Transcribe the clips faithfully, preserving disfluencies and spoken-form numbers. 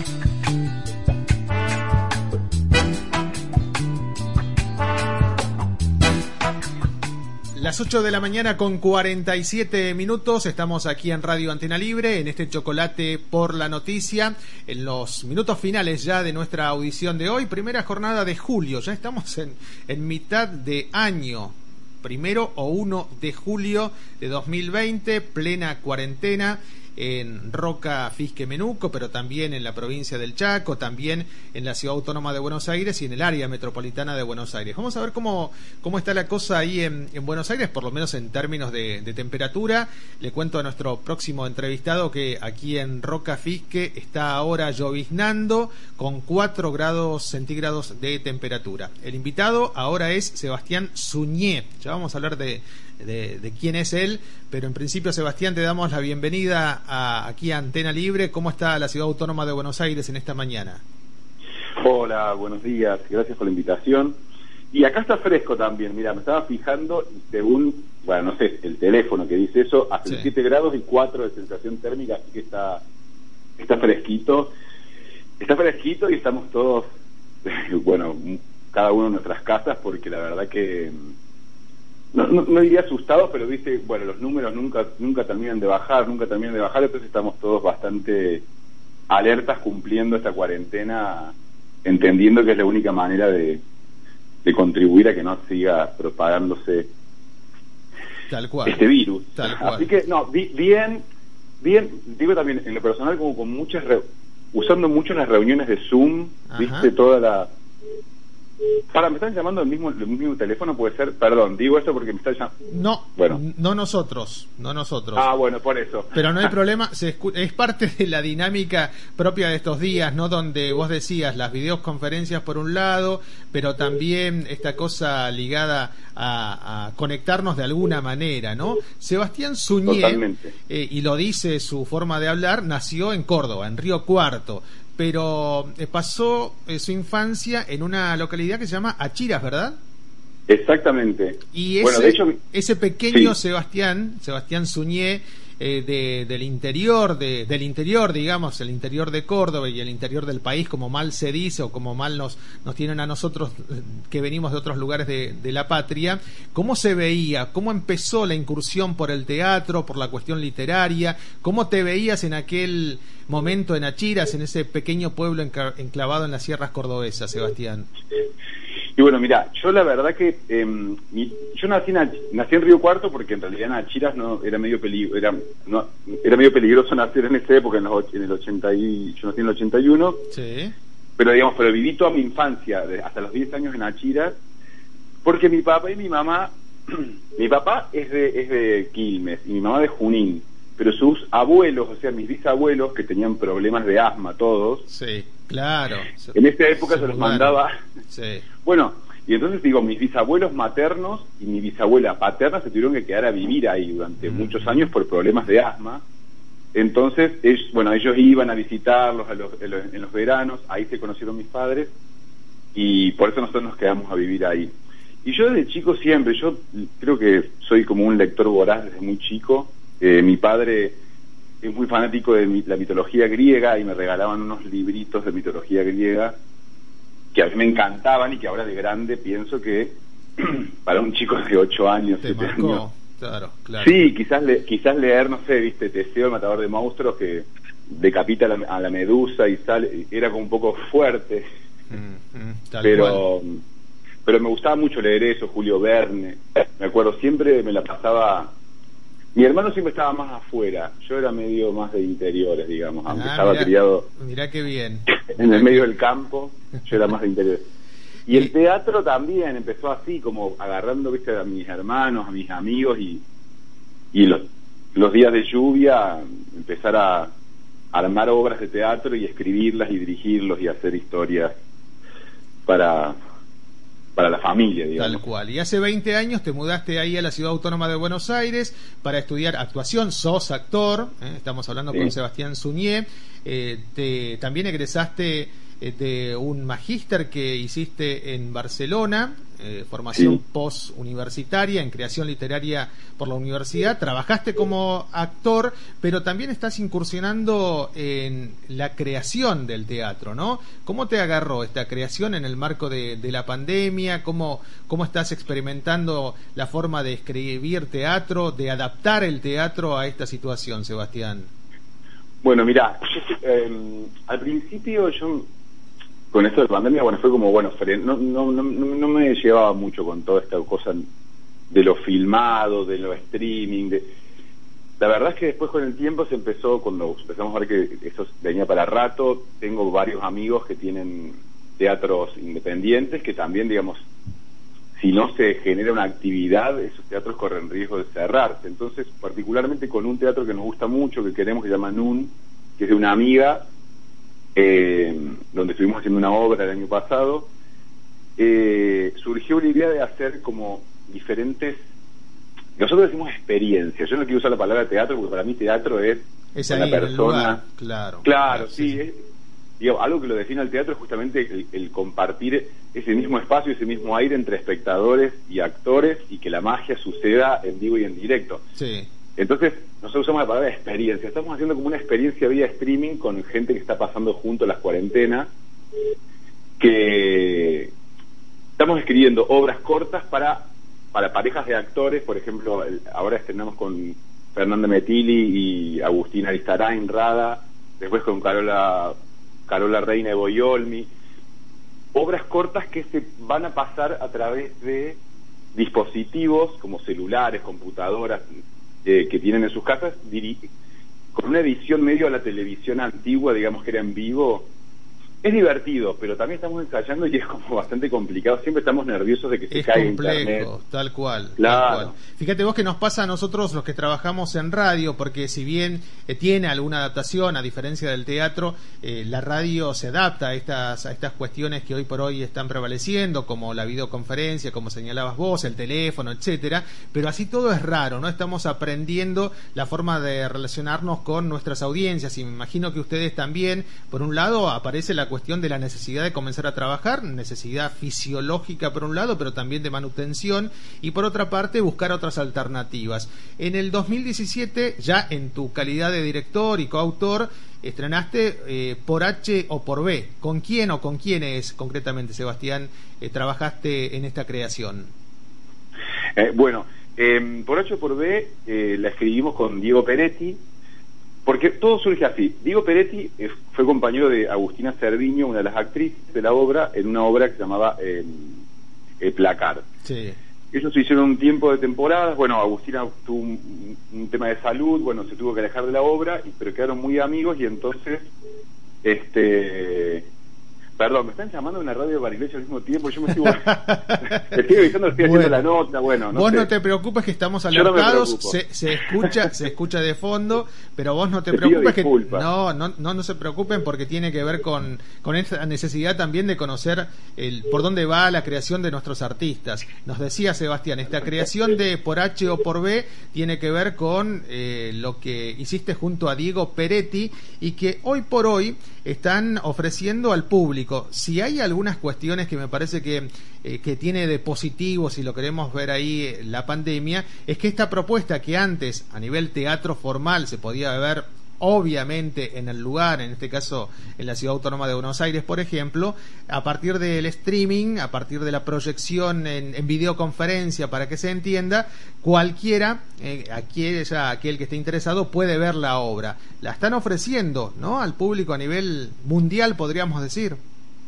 Las ocho de la mañana con cuarenta y siete minutos, estamos aquí en Radio Antena Libre, en este Chocolate por la Noticia, en los minutos finales ya de nuestra audición de hoy, primera jornada de julio, ya estamos en, en mitad de año, primero o uno de julio de dos mil veinte, plena cuarentena en Roca, Fisque, Menuco, pero también en la provincia del Chaco, también en la Ciudad Autónoma de Buenos Aires y en el área metropolitana de Buenos Aires. Vamos a ver cómo, cómo está la cosa ahí en, en Buenos Aires, por lo menos en términos de, de temperatura. Le cuento a nuestro próximo entrevistado que aquí en Roca, Fisque, está ahora lloviznando con cuatro grados centígrados de temperatura. El invitado ahora es Sebastián Suñé. Ya vamos a hablar de De, de quién es él, pero en principio, Sebastián, te damos la bienvenida a, aquí a Antena Libre. ¿Cómo está la Ciudad Autónoma de Buenos Aires en esta mañana? Hola, buenos días, gracias por la invitación. Y acá está fresco también, mira, me estaba fijando y según, bueno, no sé, el teléfono que dice eso, hace sí. siete grados y cuatro de sensación térmica, así que está, está fresquito. Está fresquito y estamos todos, bueno, cada uno en nuestras casas, porque la verdad que... No, no, no diría asustados, pero viste, bueno, los números nunca nunca terminan de bajar, nunca terminan de bajar, entonces estamos todos bastante alertas cumpliendo esta cuarentena, entendiendo que es la única manera de, de contribuir a que no siga propagándose tal cual, este virus. Tal cual. Así que, no, bien, bien, digo también en lo personal como con muchas, re, usando mucho las reuniones de Zoom, Ajá. viste, toda la... Para, ¿me están llamando el mismo, el mismo teléfono? Puede ser, perdón, digo esto porque me están llamando. No, bueno. no nosotros, no nosotros. Ah, bueno, por eso. Pero no hay problema, se escu- es parte de la dinámica propia de estos días, ¿no? Donde vos decías las videoconferencias por un lado, pero también esta cosa ligada a, a conectarnos de alguna manera, ¿no? Sebastián Suñé, eh, y lo dice su forma de hablar, nació en Córdoba, en Río Cuarto, pero eh, pasó eh, su infancia en una localidad que se llama Achiras, ¿verdad? Exactamente. Y ese, bueno, de hecho, ese pequeño sí. Sebastián, Sebastián Suñé, eh, de, del interior, de, del interior, digamos, el interior de Córdoba y el interior del país, como mal se dice o como mal nos, nos tienen a nosotros que venimos de otros lugares de, de la patria, ¿cómo se veía? ¿Cómo empezó la incursión por el teatro, por la cuestión literaria? ¿Cómo te veías en aquel momento en Achiras, en ese pequeño pueblo enclavado en las sierras cordobesas, Sebastián? Y bueno, mira, yo la verdad que eh, mi, yo nací en, nací en Río Cuarto porque en realidad en Achiras no era medio peligro, era no, era medio peligroso nacer en esa época, en, los, en el ochenta y yo nací en el ochenta y uno. Sí. Pero digamos, pero viví toda mi infancia de, hasta los diez años en Achiras, porque mi papá y mi mamá, mi papá es de es de Quilmes y mi mamá de Junín, pero sus abuelos, o sea, mis bisabuelos que tenían problemas de asma todos. Sí. Claro. En esa época se, se los mandaba. Sí. Bueno, y entonces digo, mis bisabuelos maternos y mi bisabuela paterna se tuvieron que quedar a vivir ahí durante mm. muchos años por problemas de asma. Entonces, ellos, bueno, ellos iban a visitarlos a los, en, los, en los veranos, ahí se conocieron mis padres y por eso nosotros nos quedamos a vivir ahí. Y yo desde chico siempre, yo creo que soy como un lector voraz desde muy chico. Eh, mi padre es muy fanático de mi, la mitología griega y me regalaban unos libritos de mitología griega que a mí me encantaban y que ahora de grande pienso que para un chico de ocho años, Te siete marcó. años, claro, claro. sí, quizás le, quizás leer, no sé, viste, Teseo, el matador de monstruos, que decapita a la, a la medusa y sale, era como un poco fuerte, mm, mm, tal pero cual. pero me gustaba mucho leer eso, Julio Verne, me acuerdo, siempre me la pasaba. Mi hermano siempre estaba más afuera, yo era medio más de interiores, digamos, aunque ah, estaba mirá, criado mirá qué bien. en el medio del campo, yo era más de interiores. Y el teatro también empezó así, como agarrando, viste, a mis hermanos, a mis amigos, y, y los, los días de lluvia empezar a armar obras de teatro y escribirlas y dirigirlos y hacer historias para... para la familia, digamos. Tal cual. Y hace veinte años te mudaste ahí a la Ciudad Autónoma de Buenos Aires para estudiar actuación, sos actor, ¿eh? Estamos hablando sí. con Sebastián Suñé, eh, te, también egresaste eh, de un magíster que hiciste en Barcelona, eh, formación sí. post-universitaria en creación literaria por la universidad, trabajaste como actor, pero también estás incursionando en la creación del teatro, ¿no? ¿Cómo te agarró esta creación en el marco de, de la pandemia? ¿Cómo, cómo estás experimentando la forma de escribir teatro, de adaptar el teatro a esta situación, Sebastián? Bueno, mira, eh, al principio yo, con esto de pandemia, bueno, fue como, bueno, no, no, no, no me llevaba mucho con toda esta cosa de lo filmado, de lo streaming. De... La verdad es que después con el tiempo se empezó, cuando empezamos a ver que eso venía para rato, tengo varios amigos que tienen teatros independientes que también, digamos, si no se genera una actividad, esos teatros corren riesgo de cerrarse. Entonces, particularmente con un teatro que nos gusta mucho, que queremos, que se llama Nun, que es de una amiga, eh, donde estuvimos haciendo una obra el año pasado, eh, surgió la idea de hacer como diferentes... Nosotros decimos experiencias. Yo no quiero usar la palabra teatro, porque para mí teatro es es una ahí, persona... Claro, claro, sí, sí. Es, digo, algo que lo define al teatro es justamente el, el compartir ese mismo espacio, ese mismo aire entre espectadores y actores, y que la magia suceda en vivo y en directo. Sí. Entonces, nosotros usamos la palabra experiencia. Estamos haciendo como una experiencia vía streaming con gente que está pasando junto a las cuarentenas, que estamos escribiendo obras cortas para, para parejas de actores. Por ejemplo, ahora estrenamos con Fernanda Metilli y Agustina Aristarain Rada, después con Carola... Carola Reina de Boyolmi, obras cortas que se van a pasar a través de dispositivos como celulares, computadoras eh, que tienen en sus casas, con una edición medio a la televisión antigua, digamos que era en vivo. Es divertido, pero también estamos ensayando y es como bastante complicado. Siempre estamos nerviosos de que se es caiga complejo, internet. Tal cual, claro. tal cual. Fíjate vos que nos pasa a nosotros los que trabajamos en radio, porque si bien eh, tiene alguna adaptación, a diferencia del teatro, eh, la radio se adapta a estas, a estas cuestiones que hoy por hoy están prevaleciendo, como la videoconferencia, como señalabas vos, el teléfono, etcétera. Pero así todo es raro, ¿no? Estamos aprendiendo la forma de relacionarnos con nuestras audiencias, y me imagino que ustedes también. Por un lado aparece la cuestión de la necesidad de comenzar a trabajar, necesidad fisiológica por un lado, pero también de manutención, y por otra parte buscar otras alternativas. En el dos mil diecisiete, ya en tu calidad de director y coautor, estrenaste eh, Por H o por B. ¿Con quién o con quiénes concretamente, Sebastián, eh, trabajaste en esta creación? Eh, bueno, eh, Por H o por B eh, la escribimos con Diego Peretti, porque todo surge así. Diego Peretti eh, fue compañero de Agustina Cerviño, una de las actrices de la obra, en una obra que se llamaba eh, eh, Placar. Sí. Ellos se hicieron un tiempo de temporadas. Bueno, Agustina tuvo un, un tema de salud, bueno, se tuvo que alejar de la obra, y, pero quedaron muy amigos, y entonces, este... Perdón, me están llamando en la radio de Bariloche al mismo tiempo. Yo me estoy, estoy avisando, estoy bueno, haciendo la nota. Bueno, no vos sé. no te preocupes, que estamos Yo alertados. no se, se escucha, se escucha de fondo, pero vos no te, te preocupes que no, no, no, no se preocupen, porque tiene que ver con con esa necesidad también de conocer el por dónde va la creación de nuestros artistas. Nos decía Sebastián, esta creación de Por H o por B tiene que ver con eh, lo que hiciste junto a Diego Peretti, y que hoy por hoy están ofreciendo al público. Si hay algunas cuestiones que me parece que, eh, que tiene de positivo, si lo queremos ver ahí, eh, la pandemia, es que esta propuesta que antes a nivel teatro formal se podía ver obviamente en el lugar, en este caso en la Ciudad Autónoma de Buenos Aires, por ejemplo, a partir del streaming, a partir de la proyección en, en videoconferencia, para que se entienda, cualquiera, eh, aquel, ya, aquel que esté interesado, puede ver la obra. La están ofreciendo, ¿no?, al público a nivel mundial, podríamos decir.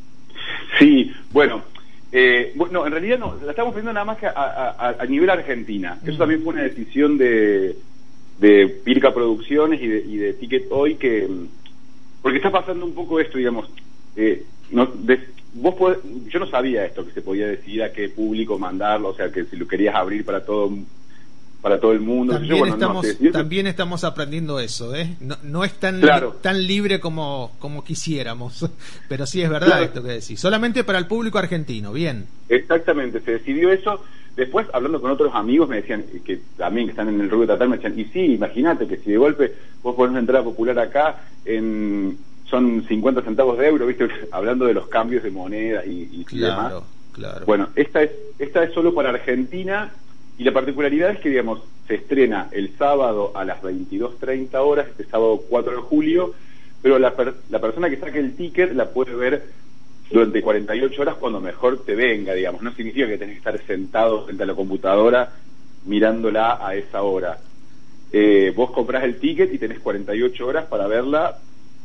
Sí, bueno, eh, bueno, en realidad no, la estamos ofreciendo nada más que a, a, a nivel Argentina. Eso mm. también fue una decisión de de Pirca Producciones y de, y de Ticket Hoy, que porque está pasando un poco esto, digamos, eh, no, de, vos podés, yo no sabía esto, que se podía decidir a qué público mandarlo, o sea, que si lo querías abrir para todo para todo el mundo. También, yo, bueno, estamos, no sé. también estamos aprendiendo eso, ¿eh? No, no es tan, claro. li, tan libre como, como quisiéramos, pero sí es verdad, claro, esto que decís. Solamente para el público argentino, bien. Exactamente, se decidió eso. Después, hablando con otros amigos, me decían, que también que están en el rubro teatral, me decían, y sí, imagínate que si de golpe vos ponés una entrada popular acá, en, son cincuenta centavos de euro, ¿viste? Hablando de los cambios de moneda y, y claro, demás. claro. Bueno, esta es, esta es solo para Argentina, y la particularidad es que, digamos, se estrena el sábado a las veintidós treinta horas, este sábado cuatro de julio, pero la, per, la persona que saque el ticket la puede ver durante cuarenta y ocho horas cuando mejor te venga, digamos. No significa que tenés que estar sentado frente a la computadora mirándola a esa hora. Eh, vos comprás el ticket y tenés cuarenta y ocho horas para verla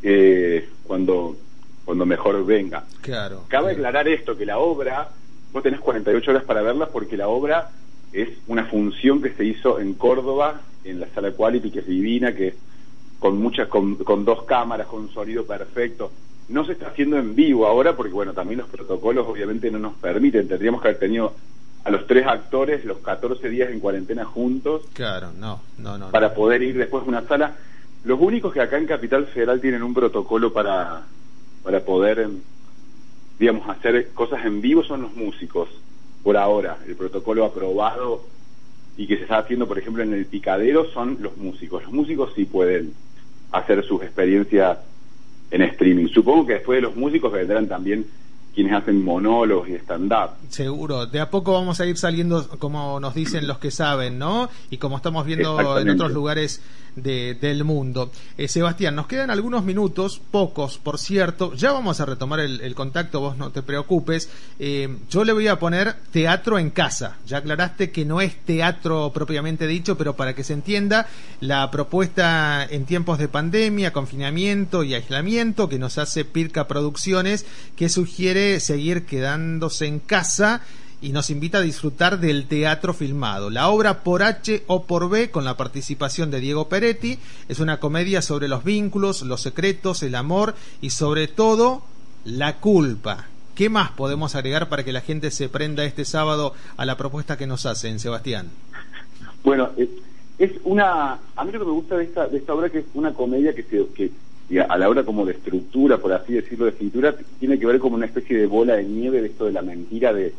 eh, cuando cuando mejor venga. Claro. Cabe claro. aclarar esto, que la obra, vos tenés cuarenta y ocho horas para verla porque la obra es una función que se hizo en Córdoba, en la Sala Quality, que es divina, que con muchas, con, con dos cámaras, con un sonido perfecto. No se está haciendo en vivo ahora porque, bueno, también los protocolos obviamente no nos permiten. Tendríamos que haber tenido a los tres actores los catorce días en cuarentena juntos. Claro, no, no, no. Para no. poder ir después a una sala. Los únicos que acá en Capital Federal tienen un protocolo para, para poder, digamos, hacer cosas en vivo son los músicos. Por ahora, el protocolo aprobado y que se está haciendo, por ejemplo, en el Picadero son los músicos. Los músicos sí pueden hacer sus experiencias en streaming. Supongo que después de los músicos vendrán también quienes hacen monólogos y stand-up. Seguro, de a poco vamos a ir saliendo, como nos dicen los que saben, ¿no? Y como estamos viendo en otros lugares de, del mundo. Eh, Sebastián, nos quedan algunos minutos, pocos, por cierto. Ya vamos a retomar el, el contacto, vos no te preocupes. Eh, yo le voy a poner teatro en casa. Ya aclaraste que no es teatro propiamente dicho, pero para que se entienda, la propuesta en tiempos de pandemia, confinamiento y aislamiento que nos hace Pirca Producciones, que sugiere seguir quedándose en casa y nos invita a disfrutar del teatro filmado. La obra Por H o por B, con la participación de Diego Peretti, es una comedia sobre los vínculos, los secretos, el amor y sobre todo la culpa. ¿Qué más podemos agregar para que la gente se prenda este sábado a la propuesta que nos hacen, Sebastián? Bueno, es, es una... A mí lo que me gusta de esta, de esta obra que es una comedia que se... Que, y a la hora como de estructura, por así decirlo, de escritura, tiene que ver como una especie de bola de nieve de esto de la mentira de...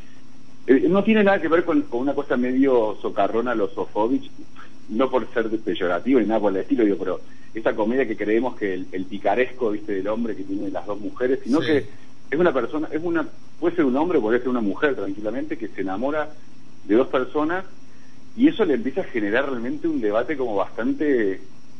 Eh, no tiene nada que ver con, con una cosa medio socarrona a los Sofovich, no por ser peyorativo ni nada por el estilo, digo, pero esta comedia que creemos que el, el picaresco, viste, del hombre que tiene las dos mujeres, sino sí. que es una persona, es una puede ser un hombre, puede ser una mujer tranquilamente, que se enamora de dos personas y eso le empieza a generar realmente un debate como bastante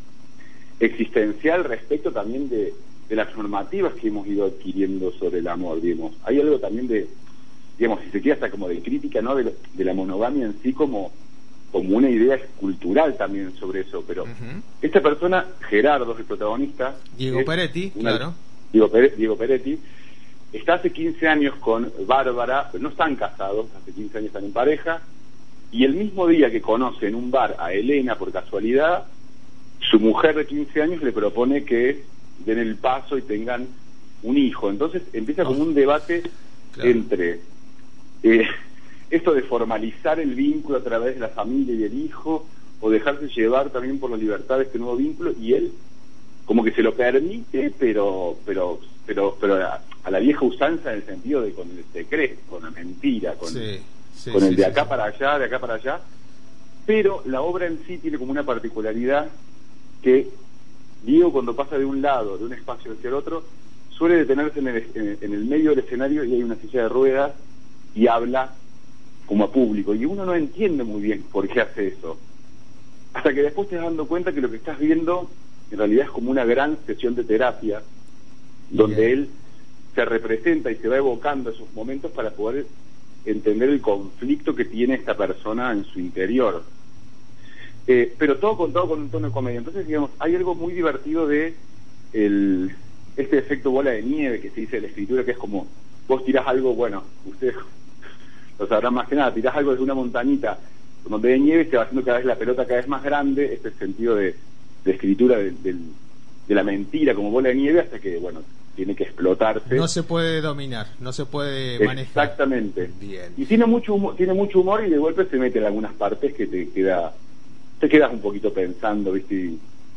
existencial respecto también de, de las normativas que hemos ido adquiriendo sobre el amor, digamos. Hay algo también de, digamos, si se quiere hasta como de crítica, ¿no? De, de la monogamia en sí como, como una idea cultural también sobre eso, pero uh-huh. esta persona, Gerardo, el protagonista... Diego Peretti, una, claro. Diego, Pere, Diego Peretti, está hace quince años con Bárbara, no están casados, hace quince años están en pareja, y el mismo día que conoce en un bar a Elena por casualidad, su mujer de quince años le propone que den el paso y tengan un hijo. Entonces empieza como un debate claro. entre eh, esto de formalizar el vínculo a través de la familia y el hijo, o dejarse llevar también por la libertad de este nuevo vínculo, y él como que se lo permite, pero pero pero pero a, a la vieja usanza en el sentido de con el secreto, con la mentira, con, sí, sí, con el sí, de sí, acá sí. para allá, de acá para allá. Pero la obra en sí tiene como una particularidad que Diego, cuando pasa de un lado, de un espacio hacia el otro, suele detenerse en el, en, en el medio del escenario y hay una silla de ruedas y habla como a público. Y uno no entiende muy bien por qué hace eso. Hasta que después te vas dando cuenta que lo que estás viendo en realidad es como una gran sesión de terapia, donde yeah. él se representa y se va evocando esos momentos para poder entender el conflicto que tiene esta persona en su interior. Eh, pero todo contado con un tono de comedia. Entonces, digamos, hay algo muy divertido de el, este efecto bola de nieve que se dice de la escritura, que es como vos tirás algo, bueno, ustedes lo sabrán más que nada, tirás algo desde una montañita donde hay nieve y se va haciendo cada vez la pelota cada vez más grande, este sentido de, de escritura de, de, de la mentira como bola de nieve, hasta que, bueno, tiene que explotarse. No se puede dominar, no se puede manejar. Exactamente. Bien. Y tiene mucho humor, tiene mucho humor y de golpe se mete en algunas partes que te queda... te quedas un poquito pensando, ¿viste? Y,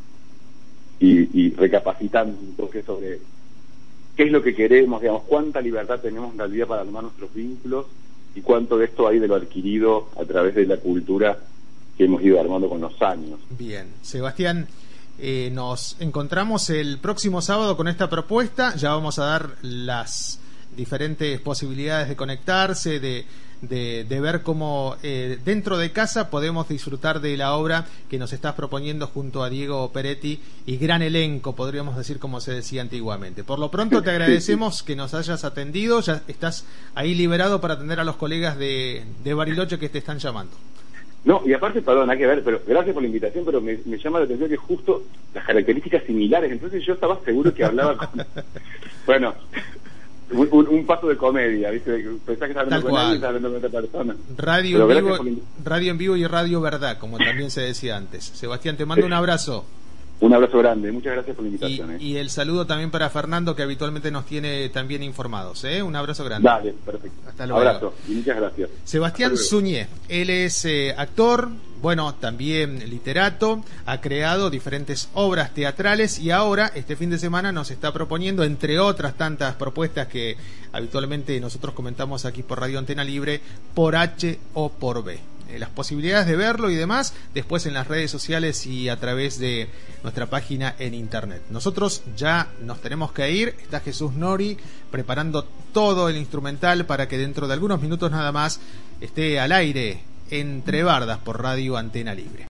y, y recapacitando un toque sobre qué es lo que queremos, digamos, cuánta libertad tenemos en realidad para armar nuestros vínculos y cuánto de esto hay de lo adquirido a través de la cultura que hemos ido armando con los años. Bien, Sebastián, eh, nos encontramos el próximo sábado con esta propuesta, ya vamos a dar las diferentes posibilidades de conectarse, de, de, de ver cómo eh, dentro de casa podemos disfrutar de la obra que nos estás proponiendo junto a Diego Peretti y gran elenco, podríamos decir, como se decía antiguamente. Por lo pronto te agradecemos que nos hayas atendido, ya estás ahí liberado para atender a los colegas de, de Bariloche que te están llamando. No, y aparte, perdón, hay que ver, pero gracias por la invitación, pero me, me llama la atención que justo las características similares, entonces yo estaba seguro que hablaba con... Bueno, un, un, un paso de comedia, ¿viste? Pensás que estás hablando con alguien y estás hablando con otra persona. Radio en, vivo, por... radio en vivo y radio verdad, como también se decía antes. Sebastián, te mando un abrazo. Un abrazo grande, muchas gracias por la invitación. Y, eh. y el saludo también para Fernando, que habitualmente nos tiene también informados. ¿eh? Un abrazo grande. Dale, perfecto. Hasta luego. Abrazo y muchas gracias. Sebastián Suñé, él es eh, actor, bueno, también literato, ha creado diferentes obras teatrales y ahora, este fin de semana, nos está proponiendo, entre otras tantas propuestas que habitualmente nosotros comentamos aquí por Radio Antena Libre, Por H o por B. Las posibilidades de verlo y demás después en las redes sociales y a través de nuestra página en internet. Nosotros ya nos tenemos que ir, está Jesús Nori preparando todo el instrumental para que dentro de algunos minutos nada más esté al aire Entre Bardas por Radio Antena Libre.